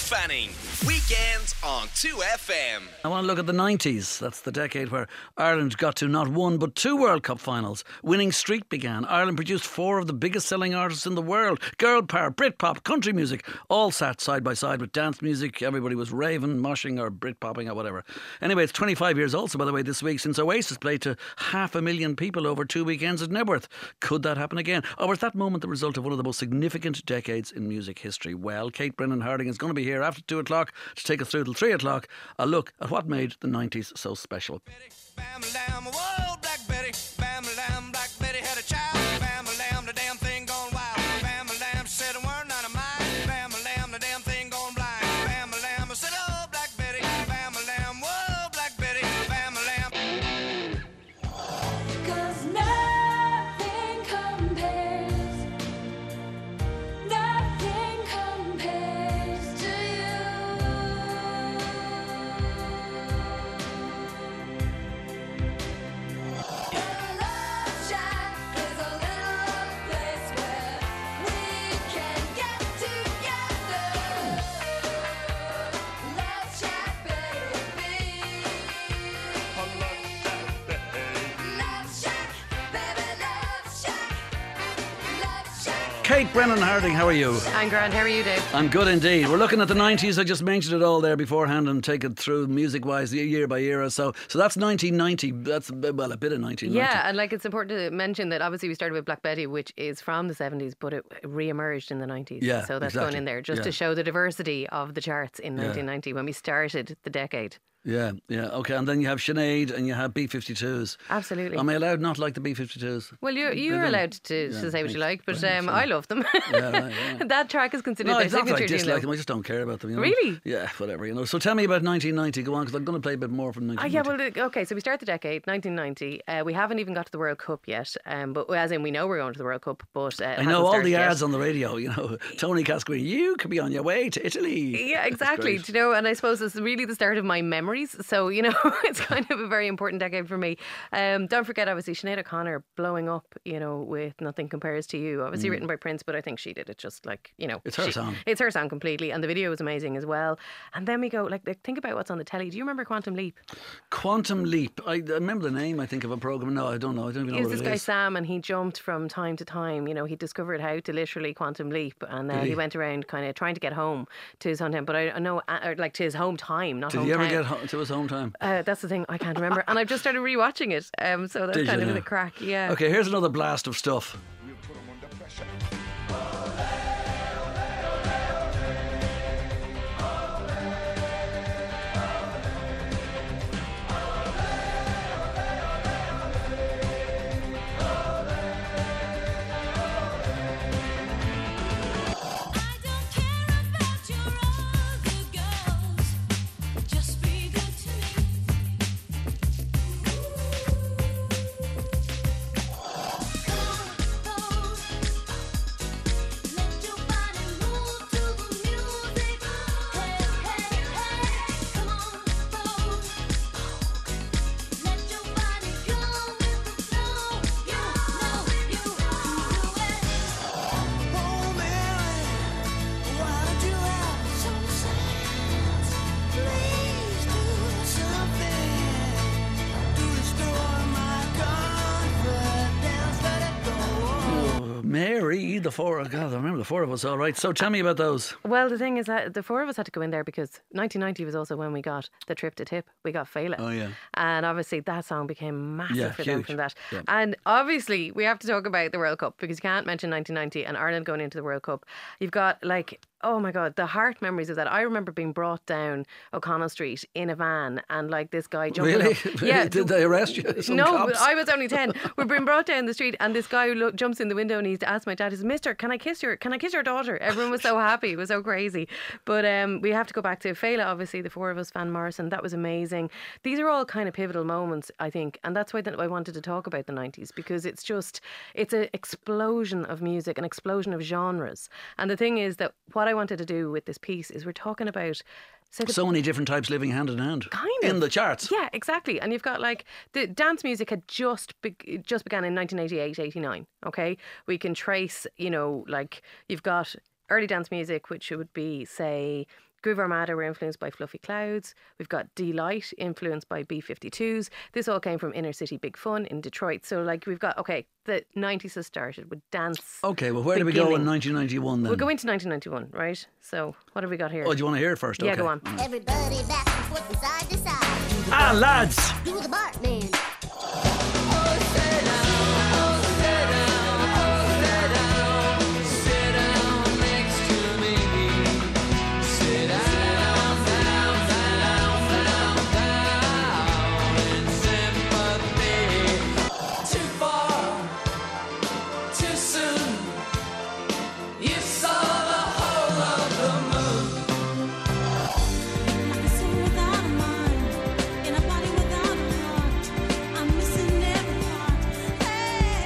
Fanning. Weekends on 2FM. I want to look at the 90s. That's the decade where Ireland got to not one but two World Cup finals. Winning streak began. Ireland produced four of the biggest selling artists in the world. Girl power, Britpop, country music, all sat side by side with dance music. Everybody was raving, moshing or Britpopping or whatever. Anyway, it's 25 years also, by the way, this week since Oasis played to 500,000 people over 2 weekends at Nebworth. Could that happen again? Or was that moment the result of one of the most significant decades in music history? Well, Kate Brennan Harding is going to be here after 2 o'clock to take us through till 3 o'clock. A look at what made the 90s so special. Bam, lamb, whoa, Black Betty. Bam, lamb, Black Betty had a child. Bam, lamb, the damn thing gone wild. Bam, lamb, she said a word, not a mine. Bam, lamb, the damn thing gone blind. Bam, lamb, I said, oh, Black Betty. Bam, lamb, whoa, Black Betty. Bam, lamb. 'Cause nothing compares to you. Love Shack is a little place where we can get together. Love Shack, baby. Love Shack, baby, Love Shack. Love Shack. Kate Brennan Harding, how are you? I'm grand. How are you, Dave? I'm good indeed. We're looking at the 90s. I just mentioned it all there beforehand and take it through music-wise year by year or so. So that's 1990. That's, well, a bit of 1990. Yeah, and like it's important to mention that obviously we started with Black Betty, which is from the 70s, but it re-emerged in the 90s. Yeah, so that's exactly. going in there just Yeah. to show the diversity of the charts in 1990 when we started the decade. Yeah, okay. And then you have Sinead and you have B-52s. Absolutely. Am I allowed not like the B-52s? Well, you're allowed to say what you like, but I love them. Yeah, right, yeah. That track is considered No, their it's not that signature I tune. dislike though. them. I just don't care about them. You know? Really? Yeah, whatever. So tell me about 1990. Go on, because I'm going to play a bit more from 1990. Okay, so we start the decade, 1990. We haven't even got to the World Cup yet, but as in we know we're going to the World Cup, but it I hasn't know all started the yet. ads on the radio. Tony Cascarino, you could be on your way to Italy. Yeah, exactly. That's Do you know, and I suppose it's really the start of my memories. So, it's kind of a very important decade for me. Don't forget, obviously, Sinead O'Connor blowing up, with Nothing Compares to You. Obviously written by Prince, but I think she did it just like, It's her song. It's her song completely. And the video was amazing as well. And then we go, think about what's on the telly. Do you remember Quantum Leap? Quantum Leap. I remember the name, I think, of a programme. No, I don't know. I don't even know It was what this it guy is. Sam, and he jumped from time to time. He discovered how to literally quantum leap, and Did he? he went around kind of trying to get home to his hometown. But I know, to his home time, not Did hometown. he ever get to his home time? That's the thing, I can't remember. And I've just started rewatching it, so that's Did kind you of now? the crack. Yeah. Okay, here's another blast of stuff. I don't care about your other girls. Just be good to me. Let your body move to the music. Hey, hey, hey, come on, pose. Let your body go with the flow. You do it. Oh, Mary, why don't you have some sense? Please do something to restore my confidence. Let it go. Oh, Mary, I remember the four of us, all right. So tell me about those. Well, the thing is that the four of us had to go in there because 1990 was also when we got the trip to Tip. We got Fela. Oh, yeah. And obviously that song became massive Yeah, for them huge. from that. Yeah. And obviously we have to talk about the World Cup because you can't mention 1990 and Ireland going into the World Cup. You've got oh my God, the heart memories of that. I remember being brought down O'Connell Street in a van and this guy jumping Really? up. Yeah. Did they arrest you? Some No, cops? I was only 10. We're being brought down the street and this guy jumps in the window and he's asked my dad, he says, Mister, can I kiss your daughter? Everyone was so happy. It was so crazy. But we have to go back to Fela, obviously, the four of us, Van Morrison. That was amazing. These are all kind of pivotal moments, I think. And that's why I wanted to talk about the 90s because it's an explosion of music, an explosion of genres. And the thing is that what I wanted to do with this piece is we're talking about So many different types living hand in hand. Kind of. In the charts. Yeah, exactly. And you've got the dance music had just began in 1988, 89. Okay, we can trace, you've got early dance music, which would be, say, Groove Armada were influenced by Fluffy Clouds. We've got Delight influenced by B-52s. This all came from Inner City Big Fun in Detroit. So like we've got, okay, the 90s has started with dance. Okay, well, where do we go in beginning. 1991 then? We'll go into 1991, right? So what have we got here? Oh, do you want to hear it first? Yeah, Okay. go on. Everybody back and forth from side to side. Ah, lads! Do the Bartman. Like a soul without a mind, in a body without a heart. I'm missing every part.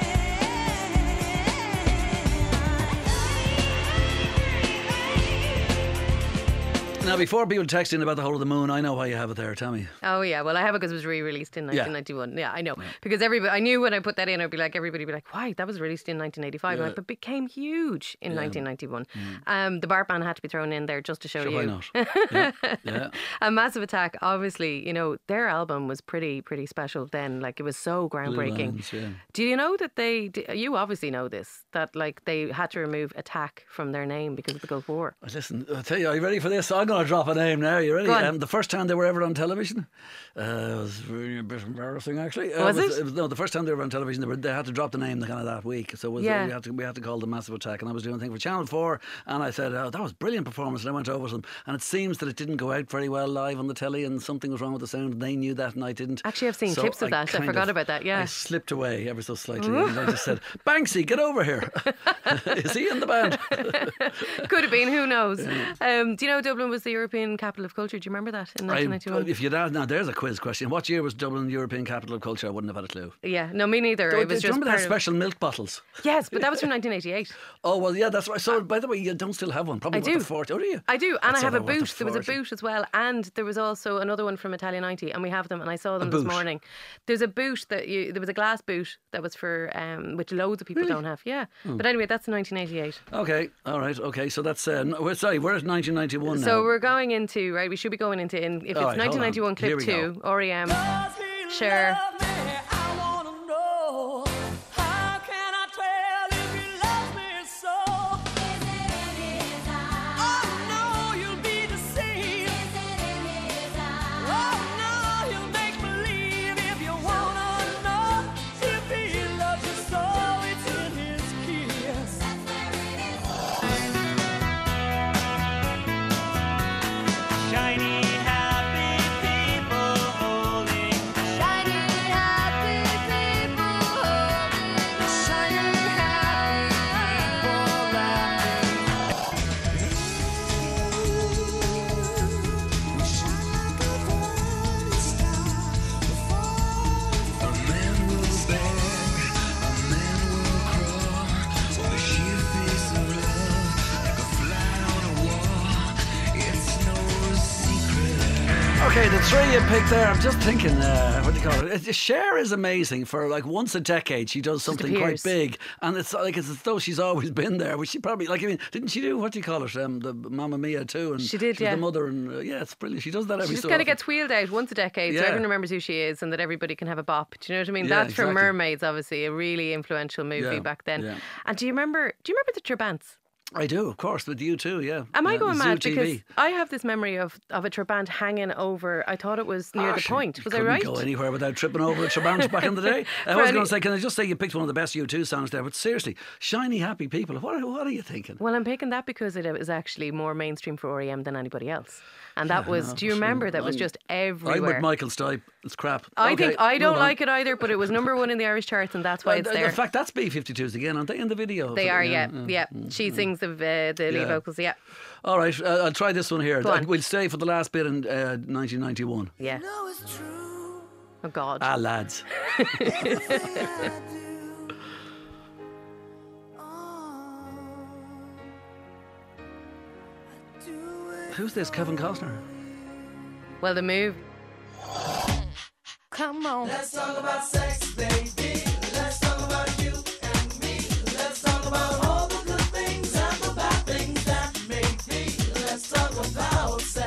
Now, before people text in about the whole of the moon, I know why you have it there. Tell me. Oh yeah, well I have it because it was re-released in 1991. Yeah, I know. Because everybody, I knew when I put that in, everybody would be like, why? That was released in 1985. Yeah. Like, but became huge in 1991. The Bartman had to be thrown in there just to show Sure, you. why not? Yeah. And Massive Attack, obviously, you know, their album was pretty special then. Like, it was so groundbreaking. Lines, yeah. Do you know that you obviously know this, that like they had to remove Attack from their name because of the Gulf War? Listen, I'll tell you, are you ready for this? I'm going to drop a name now. You ready? Go on. The first time they were ever on television, it was really a bit embarrassing, actually. Was it? No, the first time they were on television, they had to drop the name kind of that week. So it was, Yeah. we had to call them Massive Attack. And I was doing a thing for Channel 4, and I said, oh, that was a brilliant performance. And I went over to them, and it seems that it didn't go out very well live on the telly, and something was wrong with the sound, and they knew that, and I didn't. Actually, I've seen So clips of that. I kind forgot about that, yeah. I slipped away ever so slightly, and I just said, Banksy, get over here. Is he in the band? Could have been, who knows? Do you know Dublin was the European capital of culture? Do you remember that in 1991? If you'd asked, now there's a quiz question. What year was Dublin European Capital of Culture? I wouldn't have had a clue. Yeah, no, me neither. It was Do you just remember part their of... special milk bottles? Yes, but that was from 1988. Oh, well, yeah, that's right. So, by the way, you don't still have one. Probably I worth do. a 40. Oh, do you? I do, and That's I have a not worth boot. There was a 40. boot as well, and there was also another one from Italia 90, and we have them, and I saw them this boot? morning. There's a boot there was a glass boot that was for, which loads of people don't have, yeah. Hmm. But anyway, that's 1988. Okay, all right, okay. So that's, we're at 1991 now. So we're going into, right, we should be going into, if it's All right, hold on. 1991 Here clip we 2, REM, Cher. I wanna know, how can I tell if you love me so? Oh no, you'll be deceived. Oh no, you'll make believe if you wanna know if he loves you so. It's in his kiss. Shiny, happy people holding. Shiny, happy people holding. Shiny, happy people laughing. Okay, the three you picked there, I'm just thinking, what do you call it? Cher is amazing. For like once a decade, she does something quite appears. big. And it's like it's as though she's always been there. Which she probably, like, I mean, didn't she do, what do you call it? The Mamma Mia too. And She did, she was yeah. the mother, and yeah, it's brilliant. She does that every She just so kind of often. gets wheeled out once a decade, so Yeah. everyone remembers who she is and that everybody can have a bop. Do you know what I mean? Yeah, That's from exactly. Mermaids, obviously, a really influential movie Yeah, back then. yeah. And do you remember the Trabants? I do, of course, with you too, yeah. Am I Yeah, going Zoo mad? TV. Because I have this memory of a Trabant hanging over, I thought it was near the She point. Was I couldn't right? go anywhere without tripping over a Trabant back in the day. I For was any- going to say, can I just say you picked one of the best U2 songs there? But seriously, Shiny Happy People, what are you thinking? Well, I'm picking that because it was actually more mainstream for REM than anybody else. And that was, no, do you sure. remember, that was I'm- just I'm everywhere. with Michael Stipe. It's crap. I Okay, think I don't move on. like it either, but it was number 1 in the Irish charts, and that's why it's In there. fact, that's B-52s again, aren't they, in the video? They are, yeah. She sings the lead Yeah. vocals, yeah. All right, I'll try this one here. Go on. We'll stay for the last bit in 1991. Yeah. Know it's true. Oh, God. Ah, lads. Who's this, Kevin Costner? Well, the move. Come on. Let's talk about sex, baby. Let's talk about you and me. Let's talk about all the good things and the bad things that make me. Let's talk about sex.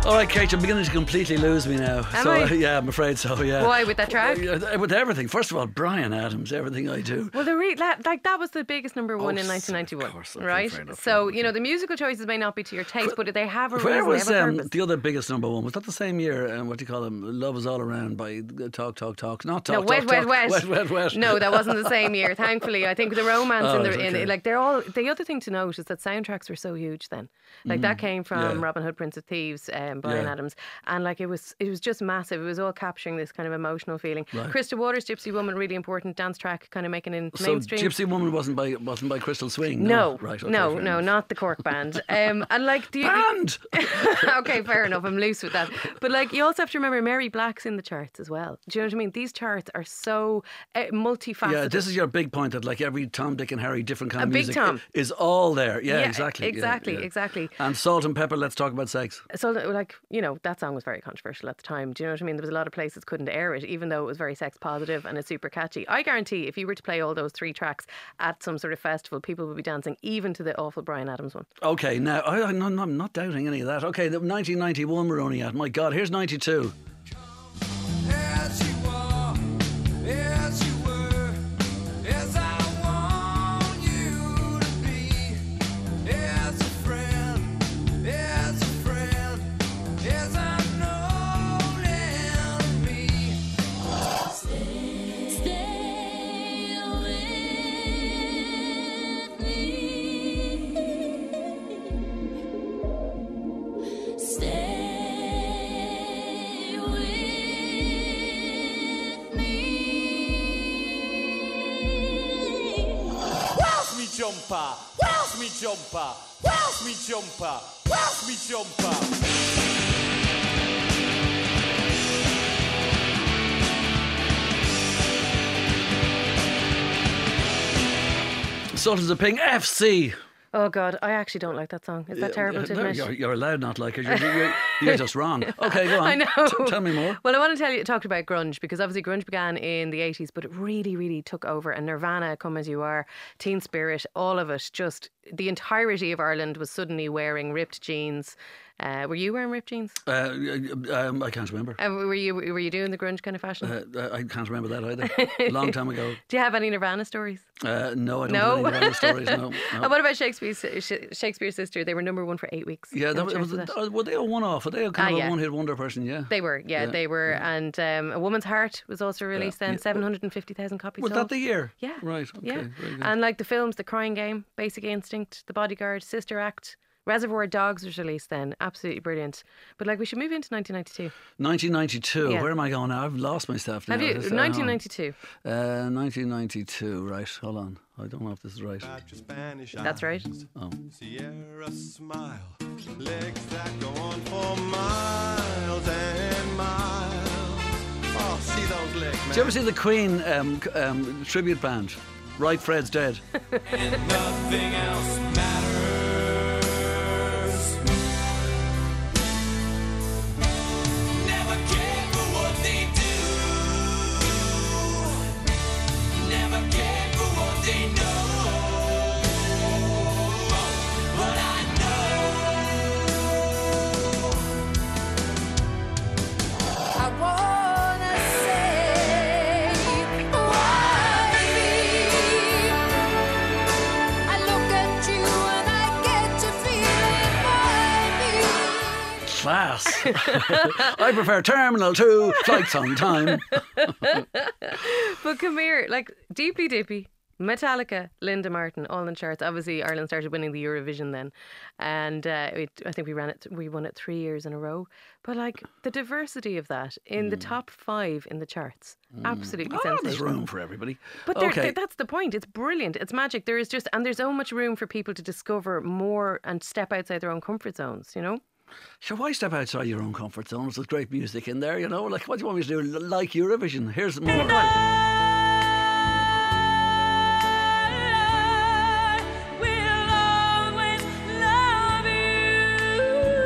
All right, Kate, you're beginning to completely lose me now. Am so I? Yeah, I'm afraid so. Yeah. Why, with that track? With everything. First of all, Brian Adams, everything I do. Well, that was the biggest number one in 1991, of course. Okay, right? fair enough, So fair you know enough. the musical choices may not be to your taste, but they have a Where reason. was they have a purpose. the other biggest number one? Was that the same year? What do you call them? Love Is All Around by Talk Talk Talk. Not Talk No, Talk Wet, Talk. Wet, Wet. Wet, Wet, Wet. No, that wasn't the same year. Thankfully, I think the romance Oh, in right, okay. like they're all. The other thing to note is that soundtracks were so huge then. Like that came from yeah. Robin Hood, Prince of Thieves, Brian Yeah. Adams, and like it was just massive. It was all capturing this kind of emotional feeling. Krista Waters, Gypsy Woman, really important dance track, kind of making it So mainstream. Gypsy Woman wasn't by Crystal Swing. No, Right. Okay, no, fair no, enough. not the Cork band. And like, do you, Band. okay, fair enough. I'm loose with that. But like, you also have to remember Mary Black's in the charts as well. Do you know what I mean? These charts are so multifaceted. Yeah, this is your big point that like every Tom, Dick, and Harry, different kind A of Big music Tom. is all there. Yeah, Yeah, exactly. Yeah, exactly, yeah. exactly. And Salt and Pepper. Let's talk about sex. So, like, you know, that song was very controversial at the time. Do you know what I mean? There was a lot of places couldn't air it, even though it was very sex positive and it's super catchy. I guarantee if you were to play all those three tracks at some sort of festival, people would be dancing, even to the awful Brian Adams one. Okay, now I'm not doubting any of that. Okay, the 1991 we're only at. My God, here's 92. As you are, as you were, as I want you to be, as a friend, as I'm known and me. Stay with me. Stay with me. Whilst me jumper, whilst me jumper, whilst me jumper, whilst me jumper. Sultans of Ping, FC. Oh, God, I actually don't like that song. Is that terrible to No, admit? you're allowed not like it. You're just wrong. Okay, go on. I know. Tell me more. Well, I want to talk about grunge, because obviously grunge began in the 80s, but it really, really took over. And Nirvana, Come As You Are, Teen Spirit, all of it, just the entirety of Ireland was suddenly wearing ripped jeans. Were you wearing ripped jeans? I can't remember. Were you doing the grunge kind of fashion? I can't remember that either. A long time ago. Do you have any Nirvana stories? No, I don't No? have any Nirvana stories. No. And what about Shakespeare's Sister? They were number one for 8 weeks. Yeah, Any that chance was. of that? Were they a one-off? Were they kind of yeah. a one-hit wonder person? Yeah. They were, Yeah, they were. And A Woman's Heart was also released then, yeah. 750,000 copies Was sold. that the year? Yeah. Right. Okay. Yeah. Very good. And like the films, The Crying Game, Basic Instinct, The Bodyguard, Sister Act, Reservoir Dogs was released then. Absolutely brilliant. But like we should move into 1992. 1992. Yeah. Where am I going now? I've lost myself now. Have you? This, 1992. 1992. Right. Hold on. I don't know if this is right. Got your Spanish That's right. eyes, Oh. Sierra smile, legs that go on for miles and miles. Oh, see those legs, man. Did you ever see the Queen tribute band? Right, Fred's dead. Nothing else matters. Never care for what they do. Never care for what they know. But I know. I wanna say why me. I look at you and I get to feeling why me. Class. I prefer Terminal 2, Flights on Time. But come here, like Deeply Dippy, Metallica, Linda Martin, all in charts. Obviously, Ireland started winning the Eurovision then, and I think we won it 3 years in a row. But like the diversity of that in the top 5 in the charts, absolutely Oh, there's sensational. room for everybody. But okay. that's the point. It's brilliant. It's magic. There is just, and there's so much room for people to discover more and step outside their own comfort zones. You know. Sure, why step outside your own comfort zone? There's great music in there, you know. Like, what do you want me to do? Like Eurovision? Here's more. I will always love you.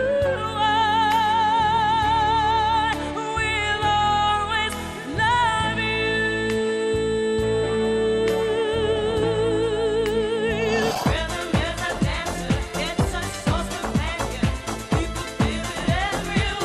I will always love you. Rhythm is a dancer, it's a source companion. People feel it everywhere.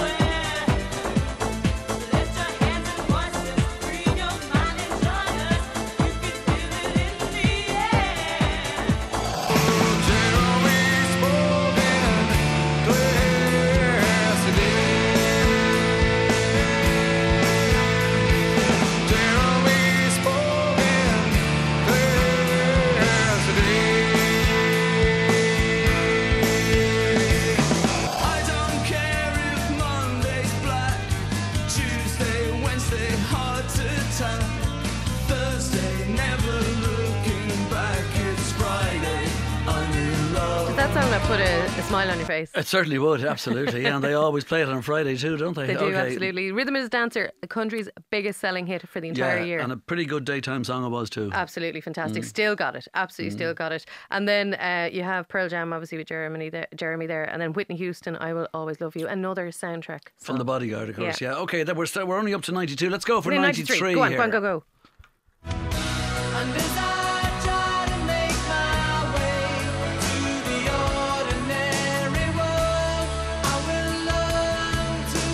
song that put a smile on your face. It certainly would, absolutely. Yeah, and they always play it on Friday too, don't they? They do, absolutely. Rhythm is Dancer, the country's biggest selling hit for the entire Yeah, year. and a pretty good daytime song it was too. Absolutely fantastic. Still got it. Absolutely still got it. And then you have Pearl Jam, obviously, with Jeremy there. And then Whitney Houston, I Will Always Love You. Another soundtrack From The Bodyguard, of course. Yeah. Yeah, okay, we're only up to 92. Let's go for 93 Go on, here. go on, go. And as I try to make my way to the ordinary world, I will learn to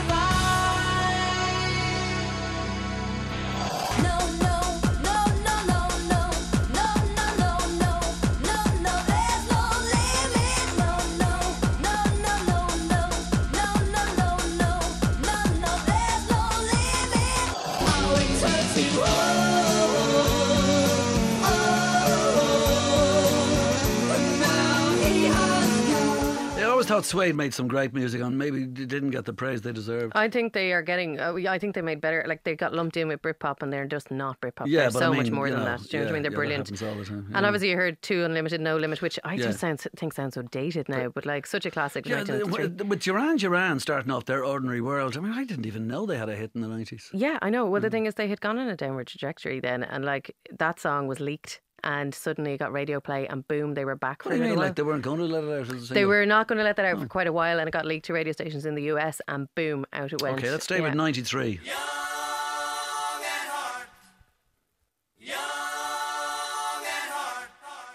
survive. No, no, no, no, no, no, no, no, no, no, no, there's no limit. No, no, no, no, no, no, no, no, no, no, no, there's no limit. Always hurts you. I always thought Suede made some great music on. Maybe they didn't get the praise they deserved. I think they are getting. I think they made better. Like they got lumped in with Britpop, and they're just not Britpop. Yeah, they're but so I mean, much more you than know, that. Do you know what I mean? They're that brilliant. happens all the time, And yeah. obviously, you heard Two Unlimited, No Limit, which I Yeah. just think sounds so dated now, but like such a classic. Yeah, 1993. with Duran starting off their Ordinary World. I mean, I didn't even know they had a hit in the 90s. Yeah, I know. Well, the thing is, they had gone on a downward trajectory then, and like that song was leaked, and suddenly it got radio play, and boom, they were back for What a do you little mean? while. Like they weren't going to let it out as a single? They were not going to let that out for quite a while, and it got leaked to radio stations in the US, and boom, out it went. Okay, let's stay with Yeah. 93. Young at heart. Young at heart.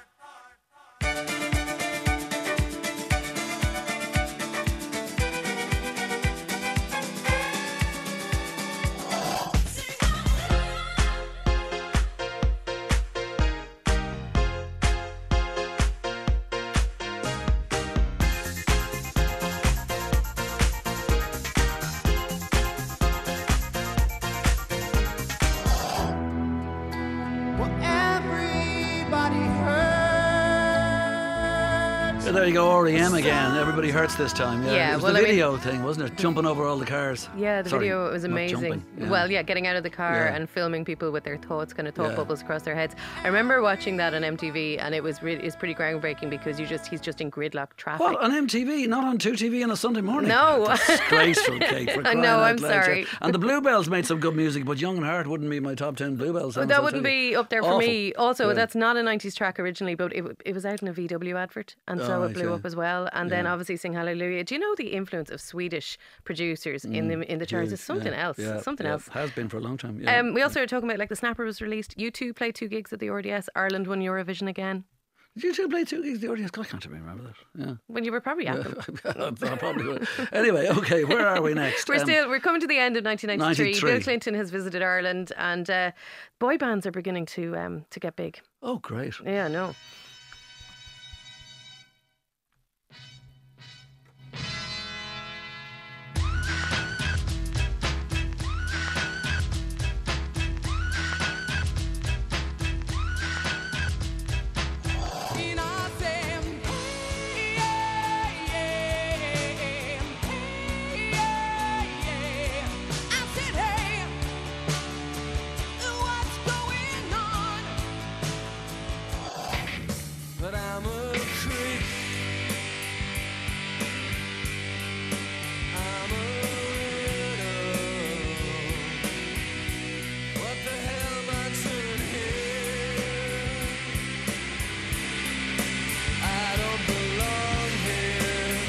Well, everybody hurts. Yeah, there you go, REM again. Everybody hurts this time. Yeah, Yeah, it was well, the I mean- video thing, wasn't it? Jumping over all the cars. Yeah, the Sorry, video was not amazing. jumping, yeah. Well, yeah, getting out of the car Yeah. and filming people with their thoughts, kind of thought Yeah. bubbles across their heads. I remember watching that on MTV, and it's pretty groundbreaking because he's just in gridlock traffic. What, on MTV? Not on 2TV on a Sunday morning? No. Disgraceful, Kate, for I crying know, out I'm loud, yeah. sorry. And the Bluebells made some good music, but Young and Heart wouldn't be my top 10 Bluebells songs. That I'll wouldn't tell you. be up there for Awful. me. Also, Yeah. that's not a 90s track originally, but it was out in a VW advert, and so Oh, it blew right, up yeah. as well. And then Yeah. obviously Sing Hallelujah. Do you know the influence of Swedish producers in the charts? Huge, It's something yeah, else. yeah, Something yeah. else. Has been for a long time. Yeah. We also were talking about like the Snapper was released. U2 played 2 gigs at the RDS. Ireland won Eurovision again. Did you two play 2 gigs the audience? God, I can't even remember that. Yeah. When you were probably at them. I probably would. Anyway, okay, where are we next? We're coming to the end of 1993. 93. Bill Clinton has visited Ireland, and boy bands are beginning to get big. Oh, great. Yeah, I know. And I say, yeah, yeah, yeah. I said, hey, what's going on? But I'm a creep. I'm a widow. What the hell am I doing here? I don't belong here.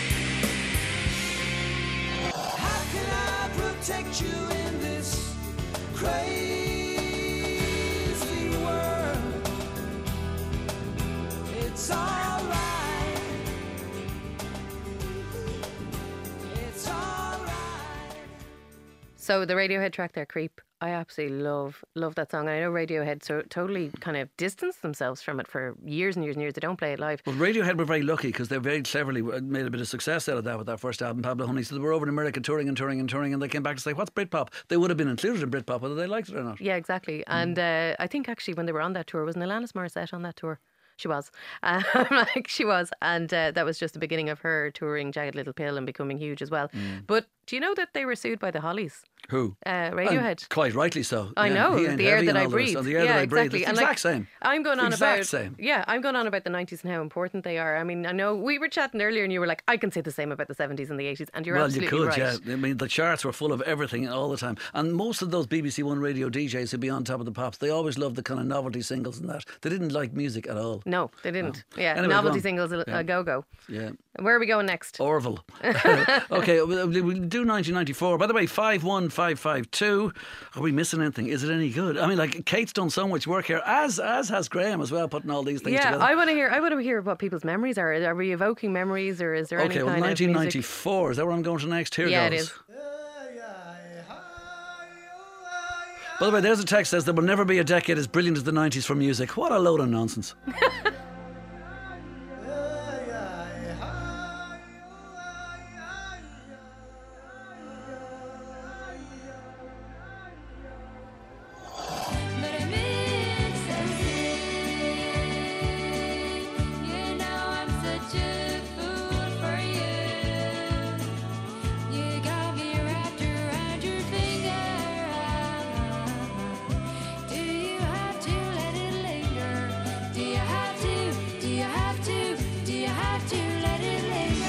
How can I protect you in this crazy world? It's alright. It's alright. So the Radiohead track there, Creep, I absolutely love that song. And I know Radiohead totally kind of distanced themselves from it for years and years and years. They don't play it live. Well, Radiohead were very lucky because they very cleverly made a bit of success out of that with that first album, Pablo Honey. So they were over in America touring, and they came back to say, what's Britpop? They would have been included in Britpop whether they liked it or not. Yeah, exactly. And I think actually when they were on that tour, wasn't Alanis Morissette on that tour? She was. She was. And that was just the beginning of her touring Jagged Little Pill and becoming huge as well. But Do you know that they were sued by the Hollies? Who? Radiohead. And quite rightly so. I Yeah, know, he ain't the air heavy that and I all the rest. breathe. And the air yeah, that I breathe. exactly. It's And the like, exact same. I'm going It's on the exact about same. Yeah, I'm going on about the 90s and how important they are. I mean, I know we were chatting earlier, and you were like, I can say the same about the 70s and the 80s, and you're Well, you absolutely could, right. yeah. I mean, the charts were full of everything all the time. And most of those BBC One radio DJs who'd be on Top of the Pops, they always loved the kind of novelty singles and that. They didn't like music at all. No, they didn't. Yeah, Anyway, go novelty on. singles a go-go. Yeah. Where are we going next? Orville. Okay, we'll do 1994. By the way, 51552. Are we missing anything? Is it any good? I mean, like, Kate's done so much work here, as has Graham as well, putting all these things Yeah, together. I want to hear what people's memories are. Are we evoking memories, or is there any Okay, well, kind of music? 1994. Is that where I'm going to next? Here Yeah, goes. it is. By the way, there's a text that says there will never be a decade as brilliant as the 90s for music. What a load of nonsense. But I miss something. You know I'm such a fool for you. You got me wrapped around your finger. Do you have to let it linger? Do you have to? Do you have to? Do you have to let it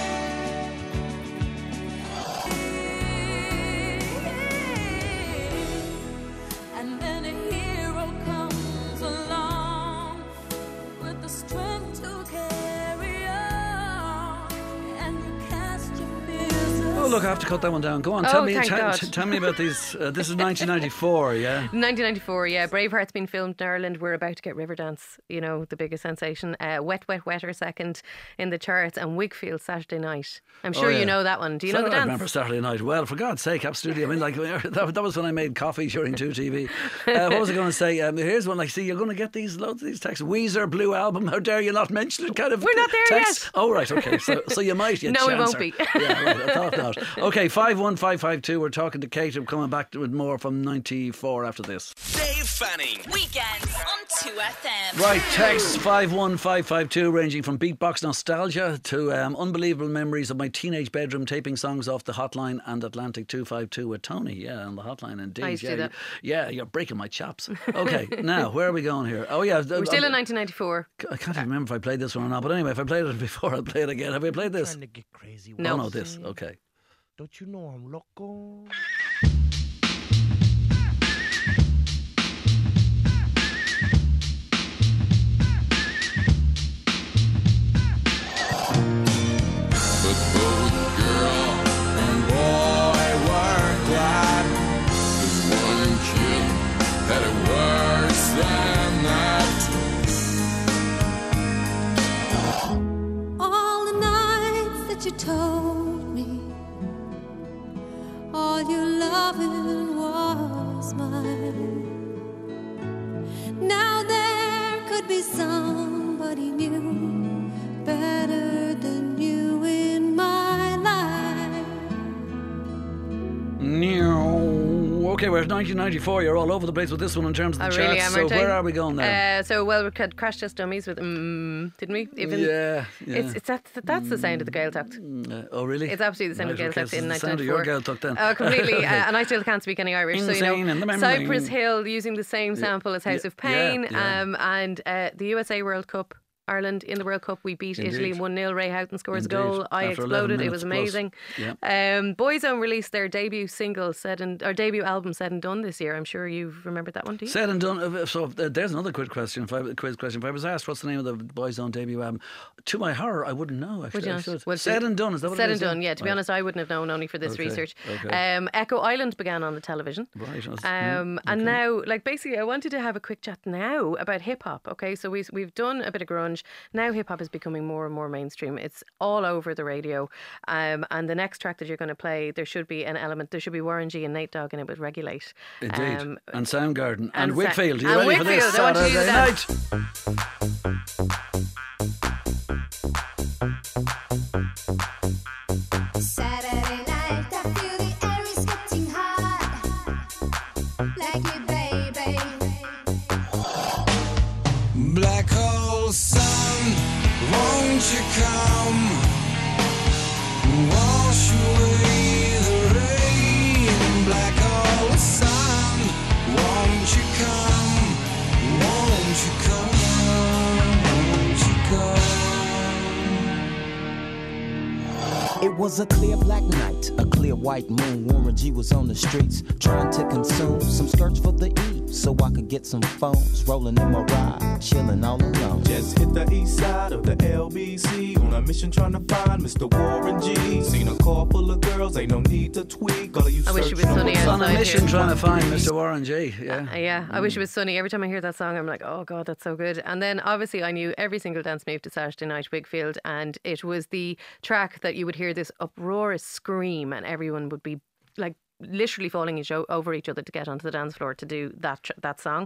linger? And then a hero comes along with the strength to carry on, and you cast your fears Oh, look, I have to cut that one down. Go on, Oh, tell me thank God. tell me about these. This is 1994, yeah? 1994, yeah. Braveheart's been filmed in Ireland. We're about to get Riverdance, you know, the biggest sensation. Wet, Wet, Wetter second in the charts, and Wakefield Saturday Night. I'm sure yeah. you know that one. Do you know the I dance? remember Saturday night. Well, for God's sake, absolutely. I mean, like, that was when I made coffee during 2TV. What was I going to say? Here's one. Like, see, you're going to get these loads of these texts. Weezer, Blue Album. How dare you not mention it? Kind of. We're not there text. yet. Oh, right. Okay. So you might. You No, we chancer. won't be. Yeah, right. I thought not. Okay. 51552. We're talking to Kate. I'm coming back with more from 94 after this. Dave Fanning. Weekends on 2FM. Right, text 51552 ranging from beatbox nostalgia to unbelievable memories of my teenage bedroom taping songs off the hotline and Atlantic 252 with Tony. Yeah, on the hotline indeed. I used to yeah, do that. yeah, you're breaking my chops. Okay, now where are we going here? Oh yeah, We're still in 1994. I can't even remember if I played this one or not. But anyway, if I played it before, I'll play it again. Have we played this? Trying to get crazy. No. Oh no, this. Okay. Don't you know I'm loco? But both girl and boy were glad, 'cause one kid had it worse than that. All the nights that you told me all your loving was mine. Now there could be somebody new, better than you in my life. Okay, we're at 1994. You're all over the place with this one in terms of the I charts. really am, so aren't I? where are we going now? So, well, we had Crash Test Dummies with didn't we? Even Yeah. It's that's the sound of the Gaeltacht. Oh really? It's absolutely the sound of Right, okay, Gaeltacht so in it's the sound of your 1994. Gaeltacht then. Oh, completely. Okay. And I still can't speak any Irish. So, Insane you in the know, memory. Cypress Hill using the same sample as House Yeah, of Pain. yeah. And the USA World Cup. Ireland in the World Cup, we beat Indeed. Italy 1-0. Ray Houghton scores Indeed. a goal. I After 11 exploded. It was minutes plus. amazing. Yeah. Boyzone released their debut single, debut album, Said and Done this year. I'm sure you've remembered that one, do you? Said and done. So there's another quiz question. If I was asked what's the name of the Boyzone debut album, to my horror, I wouldn't know. Actually, Would you I not? should. Well, Said and done. Is that what Said it and is? Done, yeah. To be Right. honest, I wouldn't have known only for this Okay, research. okay. Echo Island began on the television. Right. And now, like, basically, I wanted to have a quick chat now about hip hop. Okay, so we've done a bit of grunge. Now hip hop is becoming more and more mainstream. It's all over the radio. And the next track that you're going to play, there should be an element. There should be Warren G and Nate Dogg in it with Regulate. Indeed. And Soundgarden and and Sa- Whitfield. Are you and ready for this? Whitfield, I want you to do Saturday Saturday night. night, I feel the air is getting hot. Like it, baby. Black hole sun, won't you come? Wash away the was a clear black night, a clear white moon. Warren G was on the streets trying to consume some skirts for the E, so I could get some phones. Rolling in my ride, chilling all alone. Just hit the east side of the LBC on a mission trying to find Mr. Warren G. Seen a car full of girls, ain't no need to tweak. All of you I wish it was search sunny numbers. On a outside mission here. trying to find Mr. Warren G. Yeah. Yeah, I wish it was sunny. Every time I hear that song, I'm like, oh God, that's so good. And then obviously I knew every single dance move to Saturday Night Wakefield, and it was the track that you would hear this uproarious scream and everyone would be like literally falling over each other to get onto the dance floor to do that song.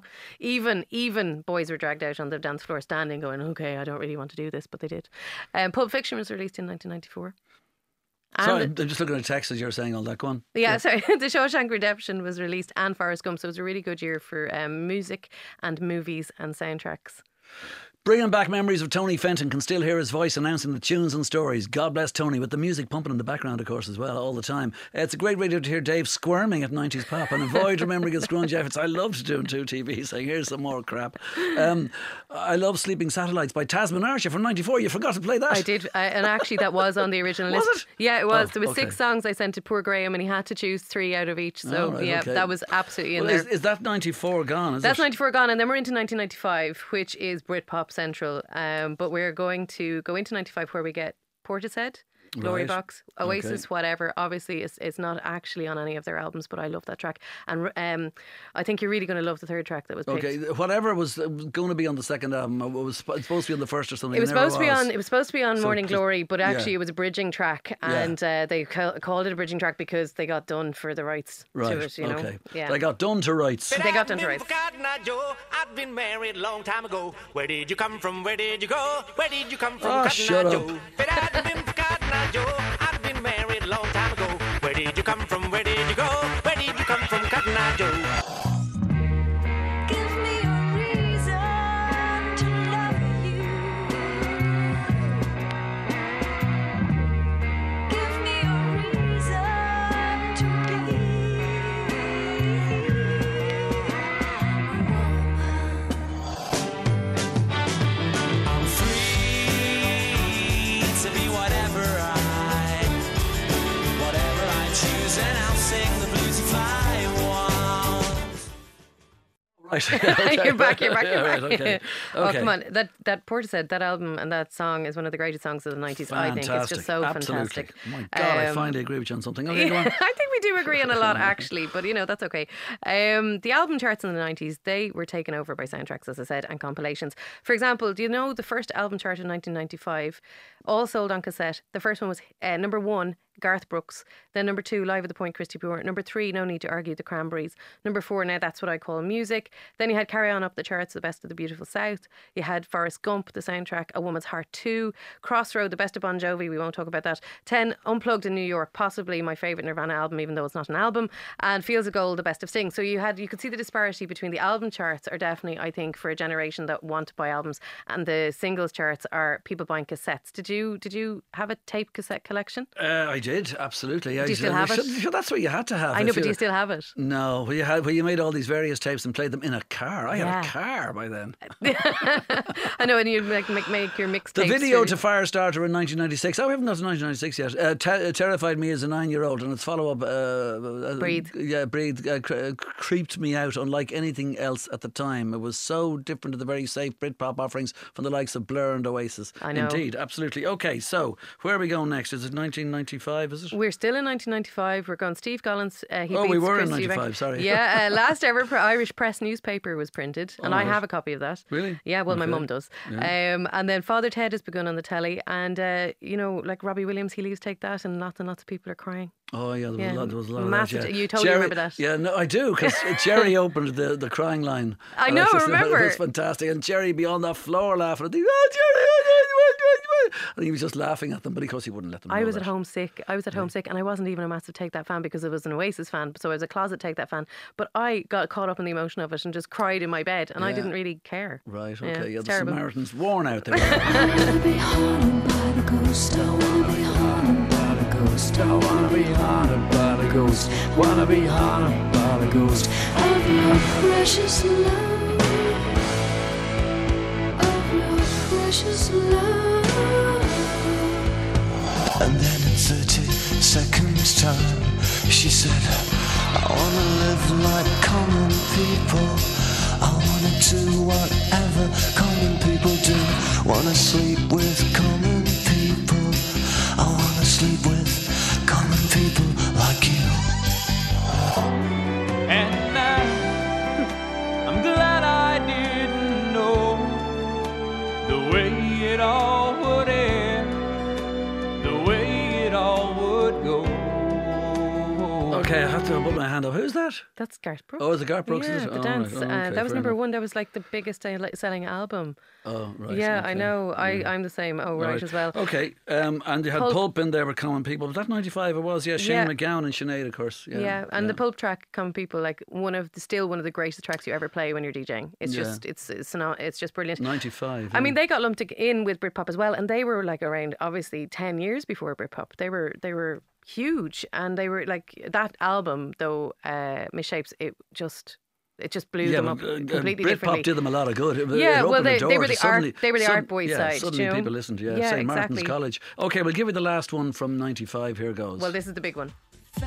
Even boys were dragged out on the dance floor standing going, okay, I don't really want to do this, but they did. Pulp Fiction was released in 1994. Sorry, And I'm just looking at text as you're saying all that. Go on. yeah, sorry. The Shawshank Redemption was released and Forrest Gump, so it was a really good year for music and movies and soundtracks. Bringing back memories of Tony Fenton. Can still hear his voice announcing the tunes and stories. God bless Tony, with the music pumping in the background, of course, as well, all the time. It's a great radio to hear Dave squirming at 90s pop and avoid remembering his grunge efforts. I loved doing 2TV, saying here's some more crap. I love Sleeping Satellites by Tasman Archer from 94. You forgot to play that. I did, and actually that was on the original Was list. it? Yeah, it was. Oh, There was okay. 6 songs I sent to poor Graham, and he had to choose 3 out of each. So Oh, right, yeah, okay. that was absolutely in Well, there. is that 94 gone? Is That's it? 94 gone, and then we're into 1995, which is Britpop Central. But we're going to go into 95 where we get Portishead, Glory Right. Box, Oasis, Okay. whatever. Obviously, it's not actually on any of their albums, but I love that track. And I think you're really going to love the third track that was picked. Okay, whatever was going to be on the second album, it was supposed to be on the first or something. It was never supposed to be on. It was supposed to be on So Morning just- Glory, but actually yeah. it was a bridging track, and they called it a bridging track because they got done for the rights Right. to it. You know, Okay. yeah. They got done to rights. They got done to rights. Forgotten, Joe. I've been married a long time ago. Where did you come from? Where did you go? Where did you come from? Ah, Cotton shut Eye up. Joe. If it hadn't been for Cotton Eye Joe, I'd been married a long time ago. Where did you come from? Where did you go? Where did you come from? Cotton Eye Joe. Give me a reason to love you. Give me a reason to be I'm free to be whatever I choose, and I'll sing the blues if I want. Right. You're back. You're back. Yeah, You're back. right, okay. Oh, Okay. come on. That Portishead, that album and that song is one of the greatest songs of the 90s, I think. It's just so Absolutely. fantastic. My God, I Um, finally agree with you on something. Okay, go on. I think we do agree on a lot, actually, but that's okay. The album charts in the 90s, they were taken over by soundtracks, as I said, and compilations. For example, do you know the first album chart in 1995, all sold on cassette? The first one was number 1, Garth Brooks. Then number 2, Live at the Point, Christy Pure. Number 3, No Need to Argue, The Cranberries. Number 4, Now That's What I Call Music. Then you had Carry On Up the Charts, The Best of the Beautiful South. You had Forrest Gump, the soundtrack, A Woman's Heart 2. Crossroad, The Best of Bon Jovi, we won't talk about that. 10, Unplugged in New York, possibly my favourite Nirvana album, even though it's not an album. And Fields of Gold, The Best of Sting. So you could see the disparity between the album charts are definitely, I think, for a generation that want to buy albums, and the singles charts are people buying cassettes. Did you have a tape cassette collection? I did, absolutely. Yeah, Do you still have it? Sure, that's what you had to have. I know, if but do you still have it? No, well, you made all these various tapes and played them in a car. I had Yeah. a car by then. I know, and you'd make your mixtapes. The video through- to Firestarter in 1996. Oh, we haven't got to 1996 yet. Terrified me as a 9-year-old, and its follow-up, Breathe. Breathe, creeped me out unlike anything else at the time. It was so different to the very safe Britpop offerings from the likes of Blur and Oasis. I know. Indeed, absolutely. Okay, so where are we going next? Is it 1995? Is it? We're still in 1995. We're going Steve Collins. He Oh, we beats were in Chris Eubank. 95, sorry. Yeah, last ever Irish press newspaper was printed, and Oh, I right. have a copy of that. Really? Yeah, well, my Okay. mum does. Yeah. And then Father Ted has begun on the telly, and like Robbie Williams, he leaves Take That, and lots of people are crying. Oh yeah, there was a lot of Massive. that. Yeah. You totally remember that. Yeah, no, I do, because Jerry opened the crying line. I And know, just- remember. It was fantastic, and Jerry be on the floor laughing at the Jerry, and he was just laughing at them, but of course he wouldn't let them. I know was that. at home sick. And I wasn't even a massive Take That fan because I was an Oasis fan. So I was a closet Take That fan. But I got caught up in the emotion of it and just cried in my bed, and I Yeah. didn't really care. Right, Yeah, okay, yeah, it's the terrible. Samaritans worn out there. I wanna be haunted by the ghost. I wanna be haunted by the ghost. I wanna be haunted by the ghost. Wanna be haunted by the ghost of your precious love. Of your precious love. And then in 30 seconds time, she said, I wanna live like common people. I wanna do whatever common people do. Wanna sleep with common people. I wanna sleep with common people like you. And now I'm glad I didn't know the way it all would end, the way it all would go. Okay, I have to put my hand up. Who's that? That's Garth Brooks. Oh, is it Garth Brooks? Yeah, Is it? the Oh, dance. right. Oh, okay, that was fair number enough. one. That was like the biggest selling album. Oh, right. Yeah, okay. I know. Yeah. I'm the same. Oh, right, as well. Okay, and you had Pulp. Pulp in there with Common People. Was that 95 it was? Yeah, Shane Yeah. MacGowan and Sinead, of course. Yeah, and the Pulp track, Common People, like still one of the greatest tracks you ever play when you're DJing. It's Yeah. just it's just brilliant. 95. I mean, they got lumped in with Britpop as well, and they were like around obviously 10 years before Britpop. They were huge, and they were like that album though, Misshapes. It just blew them up completely Britpop differently. did them a lot of good. It Yeah, well, opened the they door were to the suddenly- art boys side. Suddenly do you know? people listened. Yeah, Yeah, St. Martin's exactly. College. Okay, we'll give you the last one from 95. Here goes. Well, this is the big one.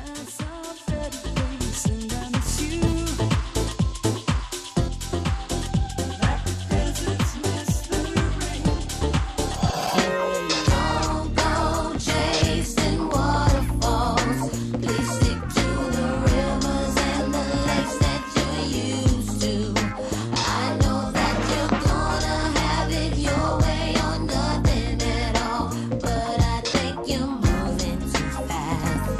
Don't go chasing waterfalls. Please stick to the rivers and the lakes that you're used to. I know that you're gonna have it your way or nothing at all, but I think you're moving too fast.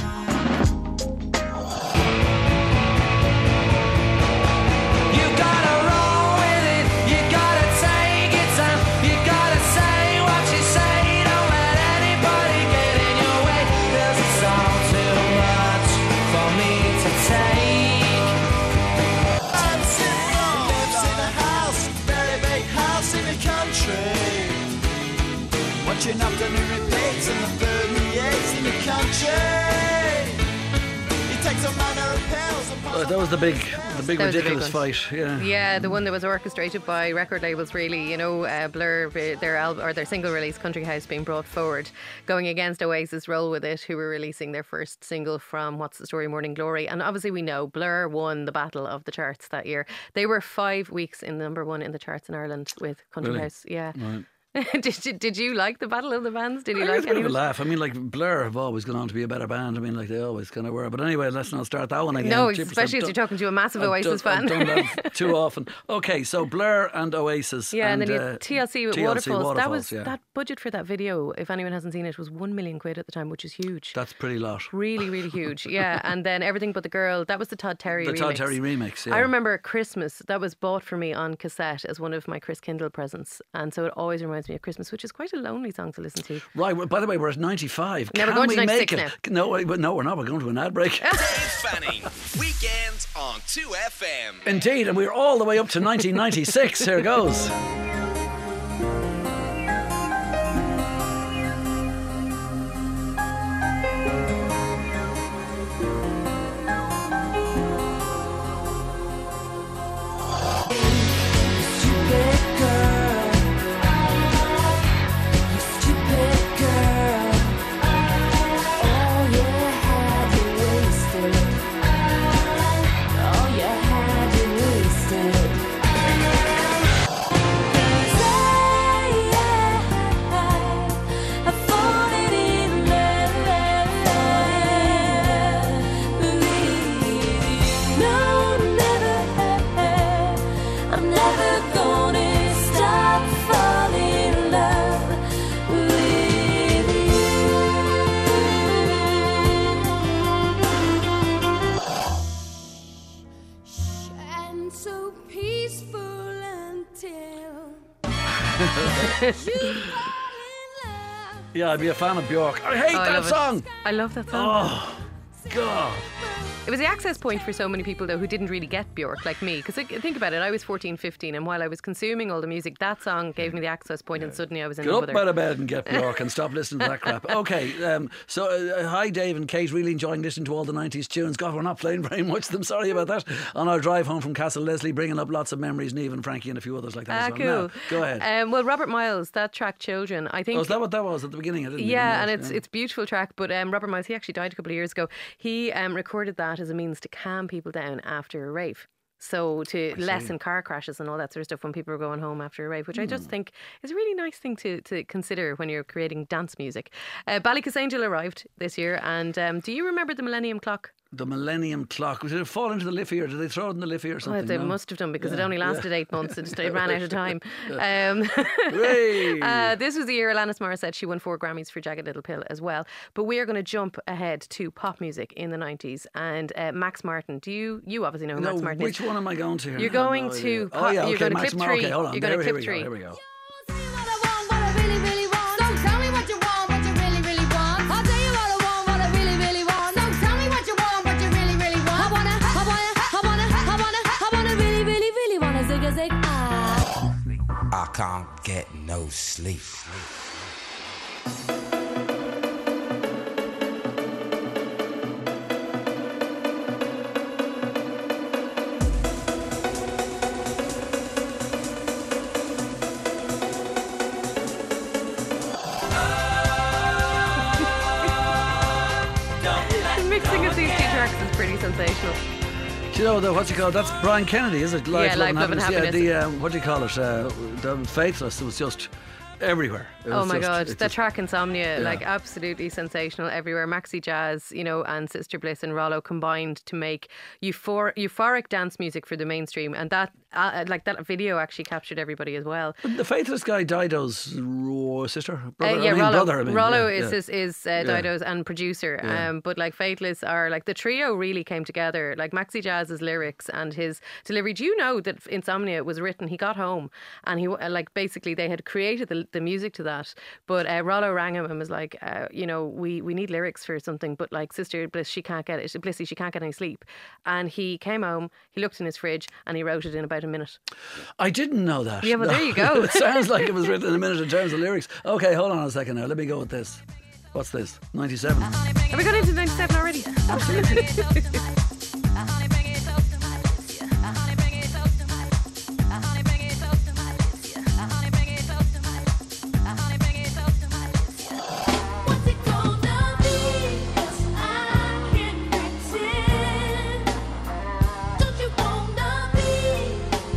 You gotta roll with it, you gotta take it time, you gotta say what you say, don't let anybody get in your way, 'cause it's all too much for me to take. Lives in a house, very big house in the country. Watching afternoon repeats in the 38s in the country. He takes a manner of pills and That was the big That was the big ridiculous one. fight. Yeah. Yeah, the one that was orchestrated by record labels, really. You know, Blur, their album or their single release, Country House, being brought forward, going against Oasis, Roll With It, who were releasing their first single from What's the Story, Morning Glory. And obviously, we know Blur won the battle of the charts that year. They were 5 weeks in number one in the charts in Ireland with Country Really? House. Yeah. Right. Did you like the battle of the bands? Did you I like had a bit any of of a it? laugh. I mean, like Blur have always gone on to be a better band. I mean, like they always kind of were. But anyway, let's not start that one again. No, Jeepers, especially I've as you're done- talking to a massive I've Oasis done- fan. I've done that too often. Okay, so Blur and Oasis. Yeah, and then you uh, had TLC with TLC Waterfalls. That was yeah. that budget for that video, if anyone hasn't seen it, was 1 million quid at the time, which is huge. That's pretty lot. Really, really huge. Yeah, and then Everything But the Girl. That was the Todd Terry The remix. Todd Terry remix. Yeah. I remember at Christmas that was bought for me on cassette as one of my Chris Kindle presents, and so it always reminds me of Christmas, which is quite a lonely song to listen to. Right. Well, by the way, we're at 95. Now we're Can going we to make 96 it? No, we're not. We're going to an ad break. Dave Fanning, weekends on 2FM. Indeed, and we're all the way up to 1996. Here goes. I'm never gonna stop falling in love with you. And so peaceful until you fall in love. Yeah, I'd be a fan of Bjork. I hate Oh, I that love it. song. I love that song. Oh, God. It was the access point for so many people, though, who didn't really get Björk, like me. Because think about it, I was 14, 15, and while I was consuming all the music, that song gave me the access point, and suddenly I was in Get love up with her. out of bed and get Bjork and stop listening to that crap. Okay, so hi Dave and Kate, really enjoying listening to all the 90s tunes. God, we're not playing very much of them, sorry about that. On our drive home from Castle Leslie, bringing up lots of memories, Neve and Frankie and a few others like that as well. Cool. Now, go ahead. Well, Robert Miles, that track Children, I think... Oh, is that what that was at the beginning? I didn't Yeah, even and know. it's a beautiful track, but Robert Miles, he actually died a couple of years ago. He recorded that as a means to calm people down after a rave. So to lessen car crashes and all that sort of stuff when people are going home after a rave, which I just think is a really nice thing to consider when you're creating dance music. Ballykissangel arrived this year, and do you remember the Millennium Clock? The Millennium Clock. Did it fall into the Liffey or did they throw it in the Liffey or something? Well, they No? must have done because it only lasted 8 months. It ran out of time. Hooray! This was the year Alanis Morissette, she won 4 Grammys for Jagged Little Pill as well. But we are going to jump ahead to pop music in the 90s. And Max Martin, you obviously know who Max Martin which is. one am I going to here? You're I have going no to idea. pop- Oh, yeah, you're okay, going to Max clip Martin. three. Okay, hold on. You're going to Here clip we three. go. Here we go. What I want, what I really, really want. So tell me what you want, what you really, really want. I'll tell you what I want, what I really, really want. So tell me what you want, what you really, really want. I wanna really, really, really wanna zig a zig. I can't get no sleep. The mixing of these two tracks is pretty sensational. Do you know what's it called? That's Brian Kennedy, is it? Yeah, Life, Love and Happiness. Yeah, the what do you call it? The Faithless. It was just everywhere. It Oh was my just- God, it the just- track Insomnia, Yeah. like absolutely sensational everywhere. Maxi Jazz, and Sister Bliss and Rollo combined to make euphoric dance music for the mainstream, and that that video actually captured everybody as well. The Faithless guy, Dido's sister, brother. Yeah, Rollo. Brother. I mean, Rollo yeah, is Dido's and producer. Yeah. But like Faithless are like the trio really came together. Like Maxi Jazz's lyrics and his delivery. Do you know that Insomnia was written? He got home and he basically they had created the music to that. But Rollo rang him and was like, we need lyrics for something. But like Sister Bliss, she can't get it. Blissy, she can't get any sleep. And he came home. He looked in his fridge and he wrote it in about a minute. I didn't know that. Yeah, well, there you go. It sounds like it was written in a minute in terms of lyrics. Okay, hold on a second now. Let me go with this. What's this? 97. Have we got into 97 already? What's it gonna be? I can pretend. Don't you wanna be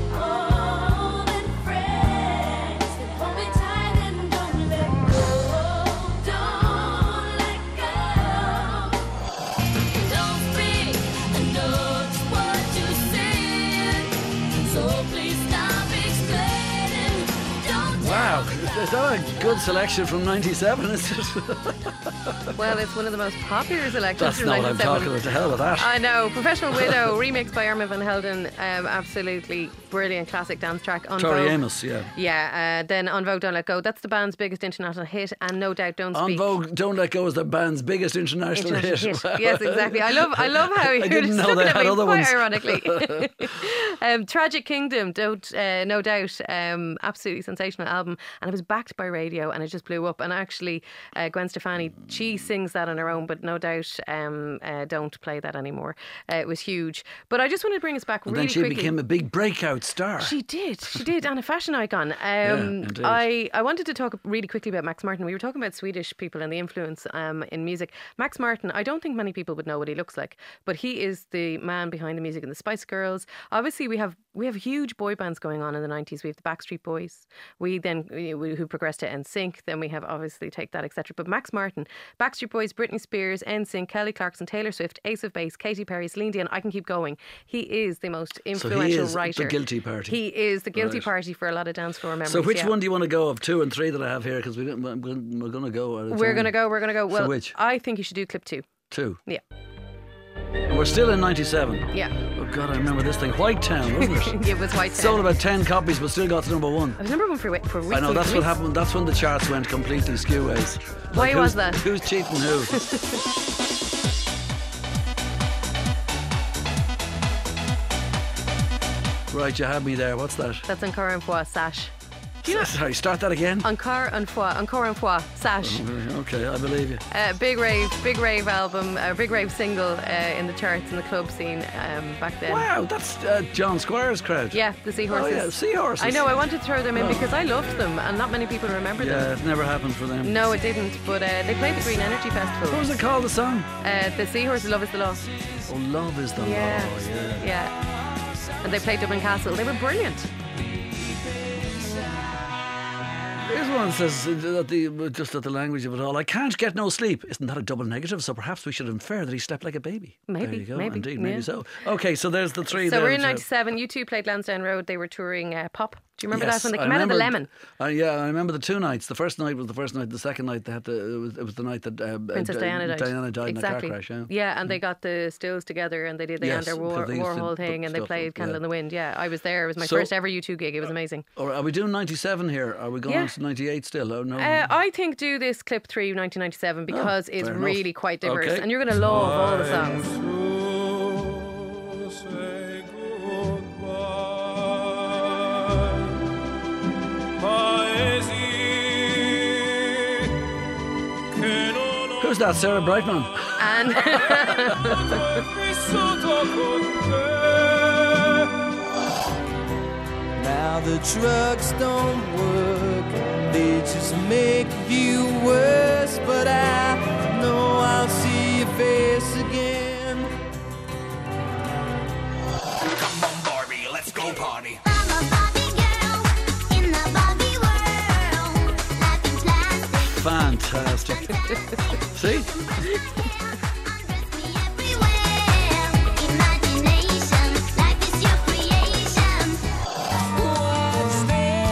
more than friends? Hold me tight and don't let go. Don't let go. Don't speak. I know just what you're saying. So please stop explaining. Don't Wow, is that a good selection from 97? Is it? Well, it's one of the most popular selections That's from not what I'm 97. talking about. The hell with that. I know. Professional Widow, remixed by Armin van Helden. Absolutely brilliant classic dance track. On Tori Vogue. Amos, yeah. Yeah, then On Vogue, Don't Let Go. That's the band's biggest international hit, and No Doubt Don't On Speak. Vogue, Don't Let Go is the band's biggest international hit. Yes, exactly. I love how I you're didn't just know looking they at had me other quite ones. ironically. Tragic Kingdom, no doubt, absolutely sensational album, and it was backed by radio, and it just blew up. And actually, Gwen Stefani, she sings that on her own, but no doubt don't play that anymore. It was huge. But I just wanted to bring us back And really then she quickly. became a big breakout star. She did, and a fashion icon. indeed. I wanted to talk really quickly about Max Martin. We were talking about Swedish people and the influence in music. Max Martin, I don't think many people would know what he looks like, but he is the man behind the music in the Spice Girls. Obviously, we have huge boy bands going on in the 90s. We have the Backstreet Boys. We then who progressed to NSYNC. Then we have obviously Take That, etc. But Max Martin, Backstreet Boys, Britney Spears, NSYNC, Kelly Clarkson, Taylor Swift, Ace of Base, Katy Perry, Celine Dion. I can keep going. He is the most influential is writer. the guilty party. He is the guilty Right. party for a lot of dance floor memories. So which yeah. one do you want to go of 2 and 3 that I have here? Because we're going to go at a We're time. gonna go. Well, which? I think you should do clip 2. 2. Yeah. And we're still in 97. Yeah. Oh God, I remember this thing. White Town, wasn't it? It was White Town. Sold about 10 copies, but still got to number 1. I was number 1 for weeks. I know, that's what happened. That's when the charts went completely skew ways. Why was that? Who's cheating who? Right, you had me there. What's that? That's Encore une fois, Sash. Sorry, start that again. Encore une fois, Sash. Okay, I believe you. Big rave album, big rave single in the charts in the club scene back then. Wow, that's John Squire's crowd. Yeah, the Seahorses. Oh yeah, Seahorses. I know, I wanted to throw them in Oh. because I loved them and not many people remember Yeah, them. it never happened for them. No, it didn't, but they played the Green Energy Festival. What was it called, the song? The Seahorses, Love is the Law. Oh, Love is the Law. Yeah. Yeah. And they played Dublin Castle. They were brilliant. Here's one that says just at the language of it all. I can't get no sleep. Isn't that a double negative? So perhaps we should infer that he slept like a baby. Maybe, There you go. maybe, Indeed, yeah. maybe so. Okay, so there's the three. So there we're in which I- '97. You two played Lansdowne Road. They were touring Pop. Do you remember Yes, that when they I came out of the remember- Lemon? Yeah, I remember the two nights. The first night was the first night. The second night they had to. It was the night that Princess Diana died. Diana died Exactly. in a car crash. Yeah. Yeah, and they got the Stills together and they did the Yes, Andrew because they used to Warhol put thing and they stuff played up, Candle yeah. in the Wind. Yeah, I was there. It was my So- first ever U2 gig. It was amazing. Or are we doing 97 here? Are we going Yeah. on to 98 still? Oh no. I think do this clip 3 1997 because it's fair enough. really quite diverse Okay. and you're going to love all the songs. Say goodbye. Who's that? Sarah Brightman. And Now the drugs don't work, they just make you worse. But I know I'll see your face again. Come on, Barbie, let's go party. I'm a Barbie girl in the Barbie world. Life in plastic. Fantastic. See? Undress me everywhere. Imagination, life is your creation. What's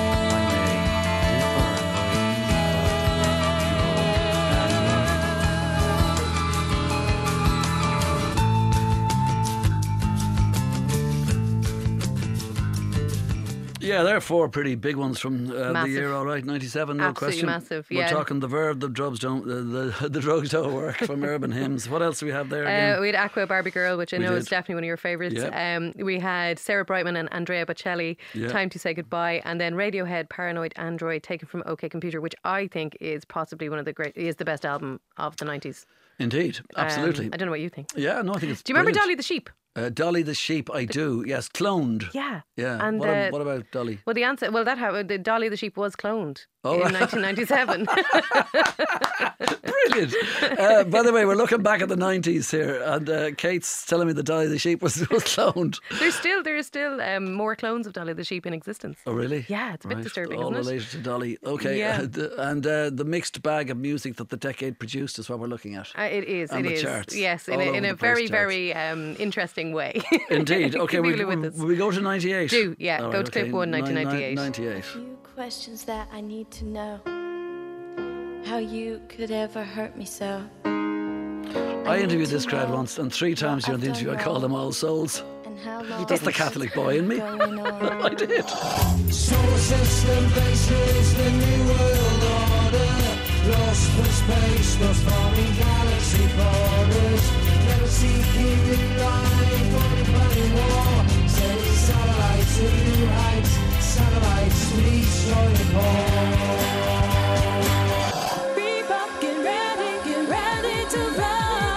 Yeah, there are four pretty big ones from the Massive. year. All right, 97, no Absolutely question. massive, We're yeah. talking the verb, the drugs don't, the drugs don't work from Urban Hymns. What else do we have there again? we had Aqua Barbie Girl, which I We know is did. definitely one of your favourites. Yeah. We had Sarah Brightman and Andrea Bocelli, Yeah. Time to Say Goodbye, and then Radiohead, Paranoid Android, taken from OK Computer, which I think is possibly one of the is the best album of the 90s. Indeed, absolutely. I don't know what you think. Yeah, no, I think it's. Do you remember brilliant. Dolly the Sheep? Dolly the sheep? I do. Yes, cloned. Yeah. Yeah. And What about Dolly? well, the answer, well, that happened. The Dolly the Sheep was cloned Oh, in right. 1997. Brilliant. By the way, we're looking back at the 90s here, and Kate's telling me that Dolly the sheep was cloned. there is still more clones of Dolly the Sheep in existence. Oh, really? Yeah, it's a bit Right, disturbing, all isn't it? related to Dolly. Okay. Yeah. And the mixed bag of music that the decade produced is what we're looking at. It is. And It the is. charts. Yes, All in over a the very, place charts. very interesting way. Indeed. Okay, Keep we people with us. we go to 98. Do, yeah, All go to clip one, 1998. 98. Few questions that I need to know. How you could ever hurt me so. I interviewed this crowd once, and 3 times during the interview I called them All Souls. And how long That's the Catholic boy in me. going on. I did. Solar system faces the new world order. Lost for space, lost forming galaxy borders. Never seeking new life, only planning war. Sending satellites to new heights. Satellites to destroy the core. Bebop, get ready to run.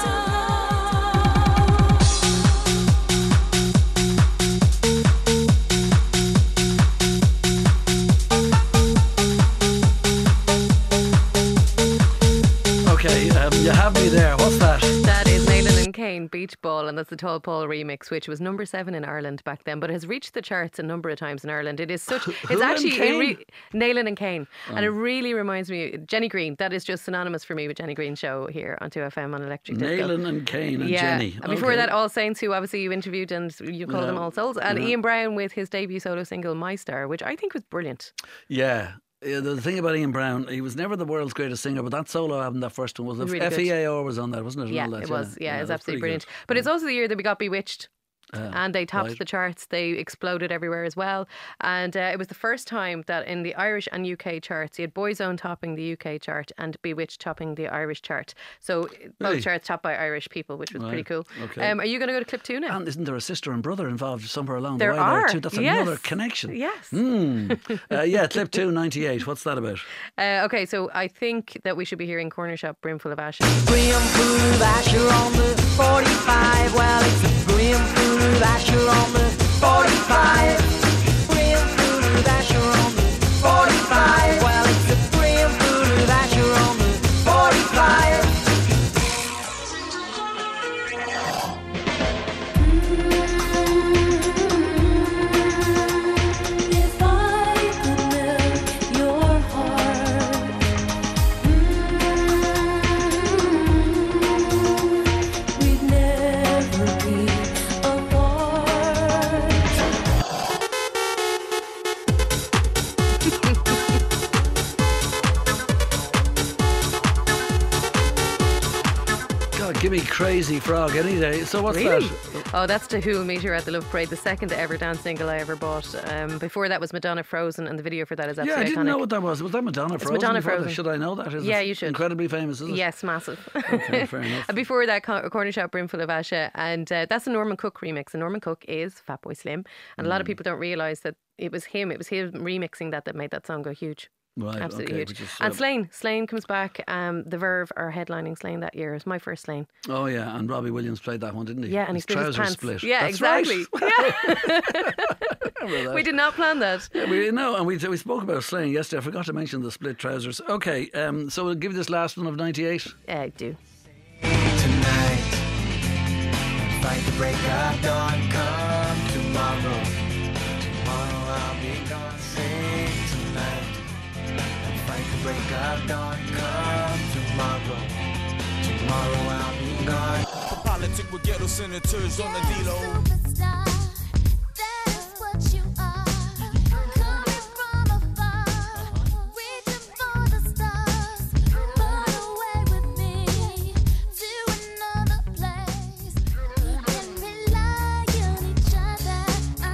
Okay, you have me there. What's that? That is Nayland and Kane, Beach Ball, and that's the Tall Paul remix, which was number 7 in Ireland back then, but has reached the charts a number of times in Ireland. It is such. It's and actually Kane? Nayland and Kane, and it really reminds me Jenny Green. That is just synonymous for me with Jenny Green show here on 2FM on Electric Disco. Nayland and Kane and Jenny. And before Okay. that, All Saints, who obviously you interviewed and you call them Yeah. All Souls, and Yeah. Ian Brown with his debut solo single My Star, which I think was brilliant. Yeah. The thing about Ian Brown, he was never the world's greatest singer, but that solo album, that first one, was Really good. FEAR was on that, wasn't it? and Yeah, all that, it was. Yeah, it was pretty absolutely brilliant. good. But it's also the year that we got Bewitched. and they topped right. the charts. They exploded everywhere as well. And it was the first time that in the Irish and UK charts, you had Boyzone topping the UK chart and Bewitched topping the Irish chart. So both Really? charts topped by Irish people, which was Right, pretty cool. okay. Are you going to go to clip 2 now? And isn't there a sister and brother involved somewhere along There the way are, there too? That's yes. another connection. Yes. Yeah, clip 2, 98. What's that about? Okay, so I think that we should be hearing Corner Shop Brimful of Ashes. Brimful of Asher on the 45. Well, it's a brimful of Asher on the 45. Brimful of Asher on the 45. Well, it's a brimful of Asher on the 45. If I could melt your heart, we'd never be apart. God, give me Crazy Frog any day. So what's Really? that? Oh, that's To Who'll Meet Her at the Love Parade, the second ever dance single I ever bought. Before that was Madonna Frozen, and the video for that is Yeah, absolutely I didn't iconic. know what that was. Was that Madonna Frozen? Madonna before that? Frozen. Should I know that? Is Yeah, it you should. Incredibly famous, is it? Yes, massive. Okay, fair enough. And before that, Corner Shop Brimful of Asha, and that's a Norman Cook remix. And Norman Cook is Fatboy Slim, and a lot of people don't realise that it was him remixing that made that song go huge. Right, Absolutely okay, huge. which is, And Slane comes back. The Verve are headlining Slane that year. It was my first Slane. Oh yeah, and Robbie Williams played that one, didn't he? Yeah, and he split his trousers pants. split. Yeah, That's right. exactly. Yeah. Remember that. We did not plan that. Yeah, we spoke about slaying yesterday. I forgot to mention the split trousers. Okay, so we'll give you this last one of 98. I do. Tonight, fight the break of dawn. Come tomorrow. Tomorrow I'll be gone. Sing tonight. Fight the break of dawn. Come tomorrow. Tomorrow I'll be gone. Politic with ghetto senators on the D-Lo. Superstar, that's what you are. Coming from afar, reaching for the stars. Run away with me to another place and rely on each other.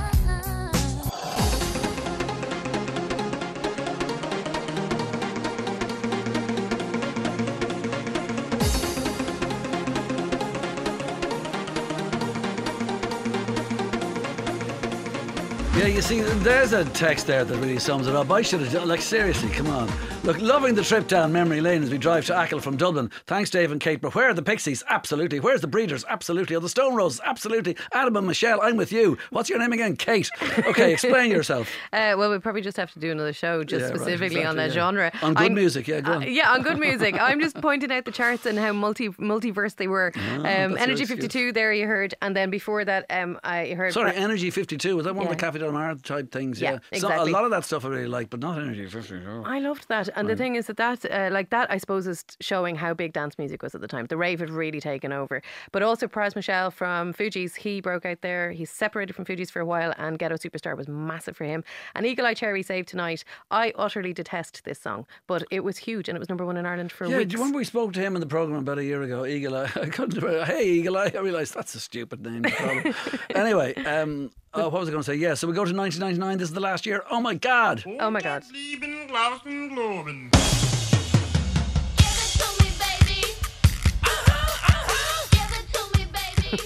Yeah, you see, there's a text there that really sums it up. I should have, like, seriously, come on. Look, loving the trip down memory lane as we drive to Achill from Dublin. Thanks, Dave and Kate. But where are the Pixies? Absolutely. Where's the Breeders? Absolutely. Oh, the Stone Roses? Absolutely. Adam and Michelle, I'm with you. What's your name again? Kate. Okay, explain yourself. Well, we probably just have to do another show just Yeah, right, specifically on exactly, that yeah. genre. On good music, yeah, go on. Yeah, on good music. I'm just pointing out the charts and how multiverse they were. that's Energy your 52 there you heard, and then before that I heard... Sorry, Energy 52. Was that one of the Yeah. Cafe Del Mar type things? Yeah, So exactly. a lot of that stuff I really like, but not Energy 52. I loved that. And the thing is that I suppose is showing how big dance music was at the time. The rave had really taken over. But also Pras Michel from Fugees, he broke out there. He's separated from Fugees for a while, and Ghetto Superstar was massive for him. And Eagle Eye Cherry Save Tonight. I utterly detest this song, but it was huge and it was number one in Ireland for Yeah, weeks. do you remember we spoke to him in the programme about a year ago? Eagle Eye. I couldn't remember. Hey, Eagle Eye. I realised that's a stupid name. Anyway, what was I going to say? Yeah, so we go to 1999. This is the last year. Oh my God. Oh my God. Lieben, Glauben, Globen. Give it to me, baby. Give it to me, baby.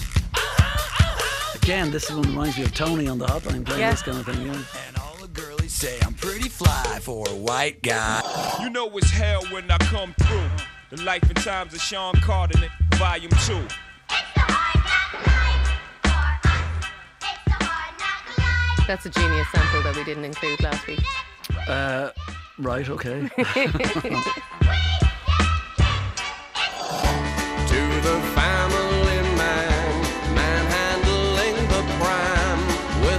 Again, this one reminds me of Tony on the hotline playing Yeah. this kind of thing. Yeah. And all the girlies say I'm pretty fly for a white guy. You know it's hell when I come through. The life and times of Sean Carter, Volume 2. It's the hard knock life for us. It's the hard knock life. That's a genius sample that we didn't include last week. Right, okay. To the family man, manhandling the crime with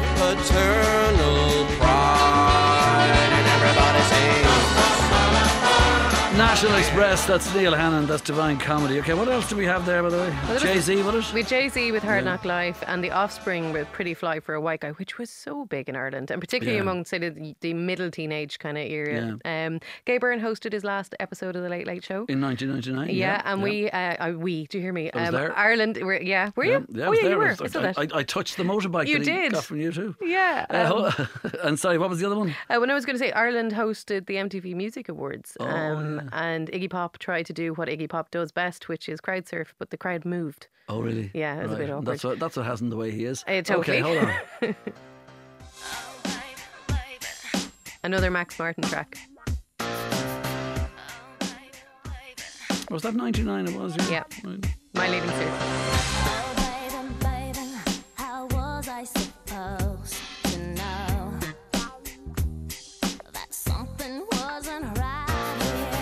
paternal pride. And everybody sing. National Express, that's Neil Hannon, that's Divine Comedy. Okay, what else do we have there, by the way? Well, there was- Jay-Z, what is it? With Jay-Z with Hard Yeah. Knock Life and The Offspring with Pretty Fly for a White Guy, which was so big in Ireland, and particularly Yeah. among, say, the middle teenage kind of era. Gay Byrne hosted his last episode of The Late Late Show. In 1999. Yeah, and yeah. we, do you hear me? I was there. Ireland, were you? Yeah, Oh, I yeah, was you there. were. I saw that. I touched the motorbike You that he did. got from you too. Yeah. And sorry, what was the other one? When I was going to say, Ireland hosted the MTV Music Awards, Oh, yeah. and Iggy Pop tried to do what Iggy Pop does best, which is crowd surf, but the crowd moved. Oh, really? Yeah, it was a bit awkward. That's what hasn't the way he is. Totally. Okay, hold on. Another Max Martin track. Was that 99? It was, Yeah. Right. My Leading Suit. How was I supposed to know that something wasn't right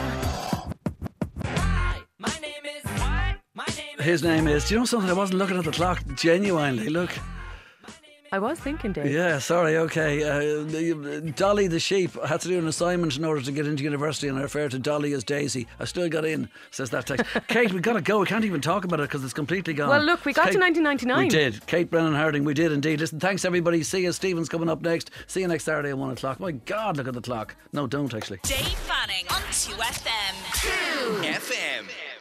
here? My name is what? My name His name is. Do you know something? I wasn't looking at the clock. Genuinely, look. I was thinking, Dave. Yeah, sorry, okay. Dolly the sheep. I had to do an assignment in order to get into university, and I referred to Dolly as Daisy. I still got in, says that text. Kate, we got to go. We can't even talk about it because it's completely gone. Well, look, we got to 1999. We did. Kate Brennan Harding, we did indeed. Listen, thanks everybody. See you. Stephen's coming up next. See you next Saturday at 1 o'clock. My God, look at the clock. No, don't actually. Dave Fanning on 2FM. 2FM.